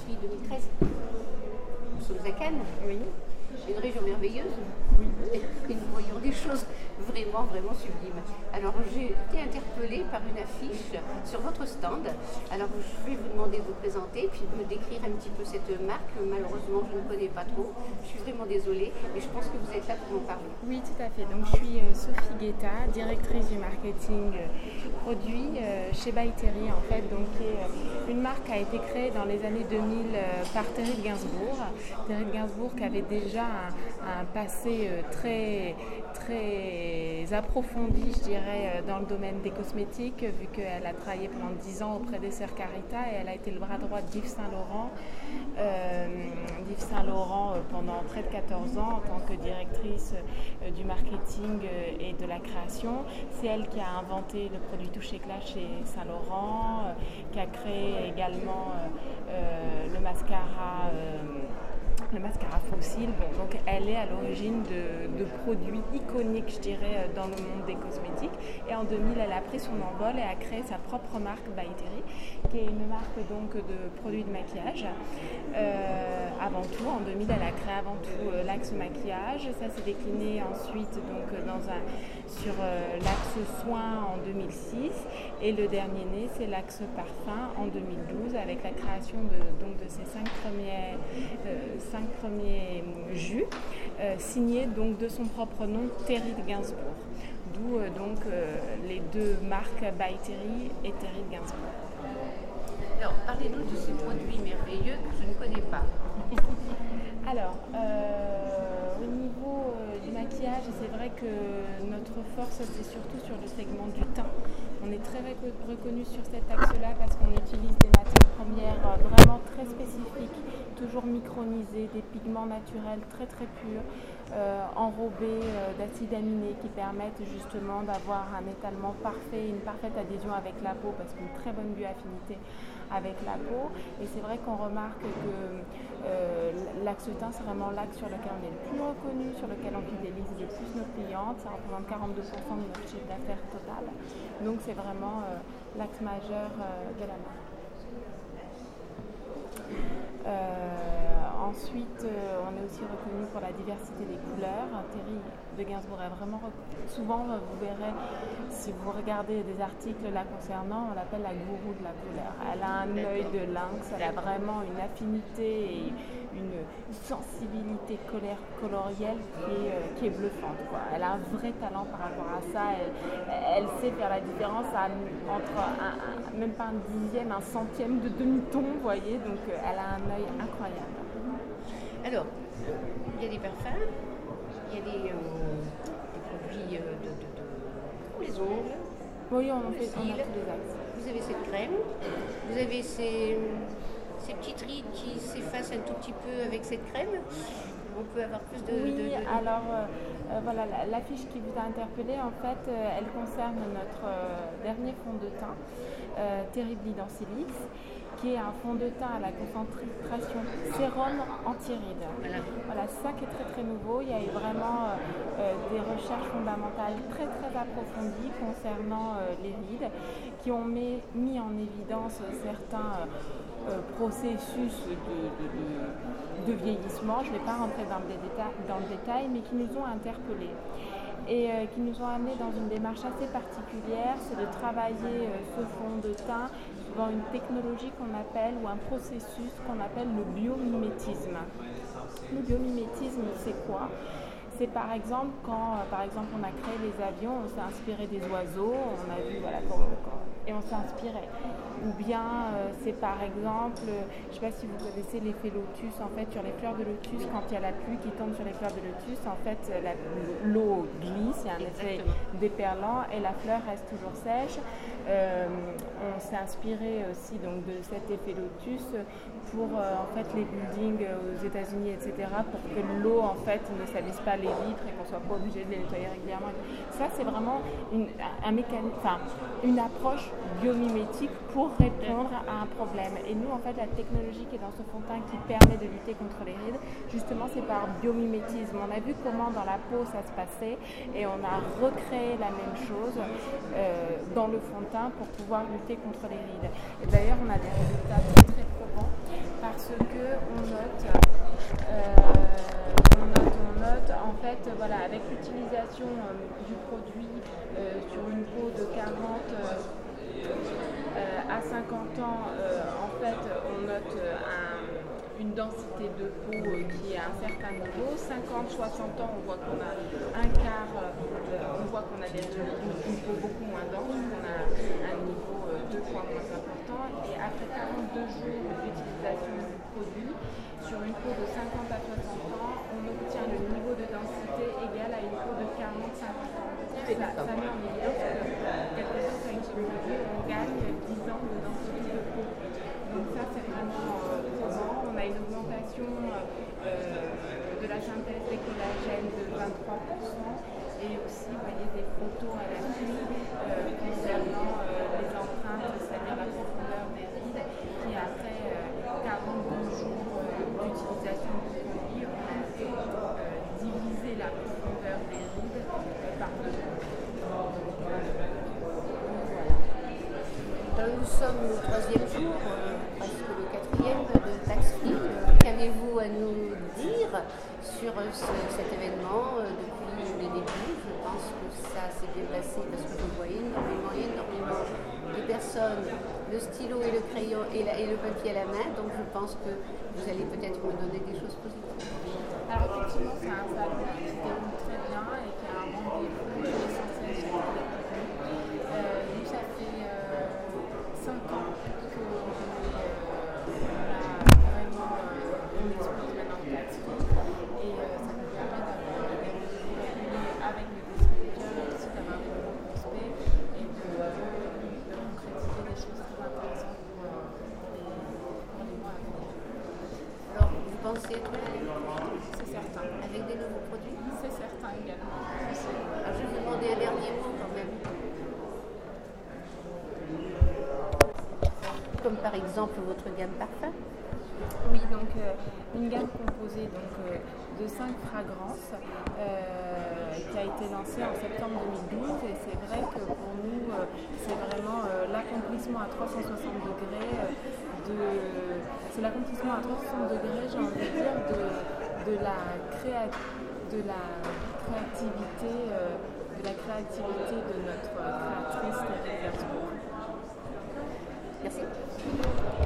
suis 2013. Nous sommes à Cannes. Oui. Une région merveilleuse. Oui. Et nous voyons des choses vraiment, vraiment sublimes. Alors, j'ai été interpellée par une affiche sur votre stand. Alors, je vais vous demander de vous présenter, puis de me décrire un petit peu cette marque. Malheureusement, je ne connais pas trop. Je suis vraiment désolée, mais je pense que vous êtes là pour m'en parler. Oui, tout à fait. Donc, je suis Sophie Guetta, directrice du marketing produit chez By Terry, en fait. Donc, une marque qui a été créée dans les années 2000 par Terry de Gainsbourg. Terry de Gainsbourg qui avait déjà un passé très approfondi, je dirais, dans le domaine des cosmétiques, vu qu'elle a travaillé pendant 10 ans auprès d'Esser Carita et elle a été le bras droit d'Yves Saint Laurent. Yves Saint Laurent pendant près de 14 ans en tant que directrice du marketing et de la création. C'est elle qui a inventé le produit Touch Éclat chez Saint Laurent, qui a créé également le mascara fossile. Bon, donc elle est à l'origine de produits iconiques, je dirais, dans le monde des cosmétiques. Et en 2000, elle a pris son envol et a créé sa propre marque By Terry, qui est une marque donc de produits de maquillage. Avant tout, en 2000, elle a créé avant tout l'axe maquillage. Ça s'est décliné ensuite donc sur l'axe soin en 2006. Et le dernier né, c'est l'axe parfum en 2012, avec la création de ces 5 premiers jus, signés donc de son propre nom, Terry de Gainsbourg. D'où les deux marques By Terry et Terry de Gainsbourg. Alors, parlez-nous de ces produits merveilleux que je ne connais pas. Alors, au niveau du maquillage, c'est vrai que notre force, c'est surtout sur le segment du teint. On est très reconnu sur cet axe-là parce qu'on utilise des matières premières vraiment très spécifiques, toujours micronisées, des pigments naturels très très purs, enrobés d'acides aminés qui permettent justement d'avoir un étalement parfait, une parfaite adhésion avec la peau parce qu'une très bonne bioaffinité avec la peau. Et c'est vrai qu'on remarque que l'axe teint, c'est vraiment l'axe sur lequel on est le plus reconnu, sur lequel on fidélise le plus nos clientes. Ça représente 42% de notre chiffre d'affaires total. Donc c'est vraiment l'axe majeur de la marque. Ensuite, on est aussi reconnu pour la diversité des couleurs. Terry de Gainsbourg est vraiment souvent, vous verrez, si vous regardez des articles la concernant, on l'appelle la gourou de la couleur. Elle a un œil de lynx, elle a vraiment une affinité et une sensibilité colorielle qui est bluffante, quoi. Elle a un vrai talent par rapport à ça. Elle sait faire la différence entre même pas un dixième, un centième de demi-ton, vous voyez. Donc elle a un œil incroyable. Alors, il y a des parfums, il y a des produits pour les ongles. Oui, on a tous les axes. Vous avez cette crème, vous avez ces petites rides qui s'effacent un tout petit peu avec cette crème. On peut avoir plus de... Alors voilà, l'affiche qui vous a interpellé, en fait, elle concerne notre dernier fond de teint, Terribly Densilis, qui est un fond de teint à la concentration sérum anti-rides. Voilà, c'est ça qui est très très nouveau. Il y a eu vraiment des recherches fondamentales très très approfondies concernant les rides, qui ont mis en évidence certains processus de vieillissement. Je ne vais pas rentrer dans le détail, mais qui nous ont interpellés et qui nous ont amenés dans une démarche assez particulière, c'est de travailler ce fond de teint dans une technologie qu'on appelle, ou un processus qu'on appelle le biomimétisme. Le biomimétisme, c'est quoi ? C'est par exemple quand on a créé les avions, on s'est inspiré des oiseaux, on a vu et on s'est inspiré. Ou bien c'est par exemple, je ne sais pas si vous connaissez l'effet lotus, en fait sur les fleurs de lotus, quand il y a la pluie qui tombe sur les fleurs de lotus, en fait l'eau glisse, il y a un effet déperlant et la fleur reste toujours sèche. On s'est inspiré aussi donc de cet effet lotus pour en fait les buildings aux États-Unis, etc., pour que l'eau en fait ne salisse pas les vitres et qu'on soit pas obligé de les nettoyer régulièrement. Ça, c'est vraiment une approche biomimétique pour répondre à un problème. Et nous, en fait, la technologie qui est dans ce fond de teint qui permet de lutter contre les rides, justement, c'est par biomimétisme. On a vu comment dans la peau ça se passait et on a recréé la même chose dans le fond de teint pour pouvoir lutter contre les rides. Et d'ailleurs, on a des résultats très très probants parce que description du produit sur une peau de 40 à 50 ans, en fait, on note une densité de peau qui est à un certain niveau. 50-60 ans, on voit qu'on a un quart, on voit qu'on a une peau beaucoup moins dense, on a un niveau 2 fois moins important. Et après 42 jours d'utilisation du produit, sur une peau de 50 à 60 ans, on obtient le niveau de densité égal à une peau de 40-50 ans. Ça met en évidence que quelque chose avec ce produit, on gagne 10 ans de densité de peau. Donc ça, c'est vraiment probant. On a une augmentation de la synthèse des collagènes de 23%, et aussi, vous voyez, des photos à l'appui concernant les empreintes, c'est-à-dire la profondeur des rides, qui après 42 jours d'utilisation du produit, on a divisé la profondeur des rides par deux. Nous sommes au 3e jour, presque le 4e de Tax Free. Qu'avez-vous à nous dire sur cet événement depuis le début? Je pense que ça s'est bien passé parce que vous voyez énormément de personnes, le stylo et le crayon et le papier à la main. Donc je pense que vous allez peut-être me donner des choses positives. Alors effectivement, c'est un salon qui se déroule très bien et qui a un rendez-vous essentiel sur le produit. Nous, ça fait 5 ans qu'on expose maintenant le Tax Free, et ça nous permet d'avoir des rendez-vous réguliers avec les distributeurs et aussi d'avoir des nouveaux prospects et de concrétiser des choses très intéressantes pour les mois à venir. Alors, vous pensez être là? C'est certain. Avec des nouveaux produits? C'est certain également. Alors, je vais vous demander un dernier mot quand même. Comme par exemple votre gamme parfum. Oui, donc une gamme composée de 5 fragrances qui a été lancée en septembre 2012, et c'est vrai que pour nous c'est vraiment l'accomplissement à 360 degrés c'est l'accomplissement à 360 degrés, j'ai envie de dire, de la créativité de notre créatrice Thierry Versbourg. Merci.